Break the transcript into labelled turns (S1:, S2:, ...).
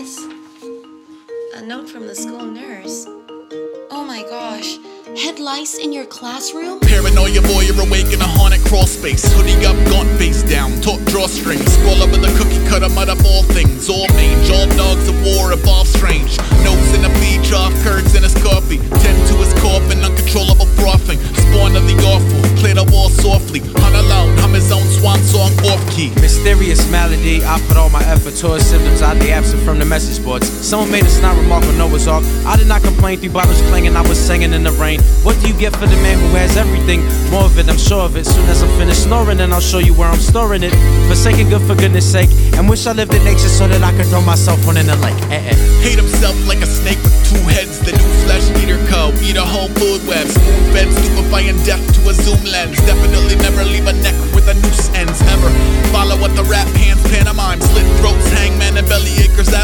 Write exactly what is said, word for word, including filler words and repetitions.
S1: this? A note from the school nurse. Oh my gosh. Head lice in your classroom?
S2: Paranoia boy, you're awake in a haunted crawl space. Hoodie up, gaunt face down, taut drawstrings. Scroll up with a cookie cutter, mud up all things. All mange, all dogs of war evolve strange. Nose in a bleach off, curds in his coffee. Tend to his coughing, uncontrollable frothing. Spawn of the awful, play the wall softly. Hunt alone, hum his own swan song off key.
S3: Mysterious malady, I put all my effort towards symptoms oddly absent from the message boards. Someone made a snot remark on Noah's Ark. I did not complain, three bottles clanging, I was singing in the rain. What do you get for the man who has everything? More of it, I'm sure of it. Soon as I'm finished snoring, then I'll show you where I'm storing it. Forsaken good for goodness sake, and wish I lived in nature so that I could throw myself one in the lake. Eh, eh.
S2: Hate himself like a snake with two heads. The new flesh eater co. Eat a whole food web. Spoon fed, stupefying death to a zoom lens. Definitely never leave a neck with a noose ends ever. Follow what the rap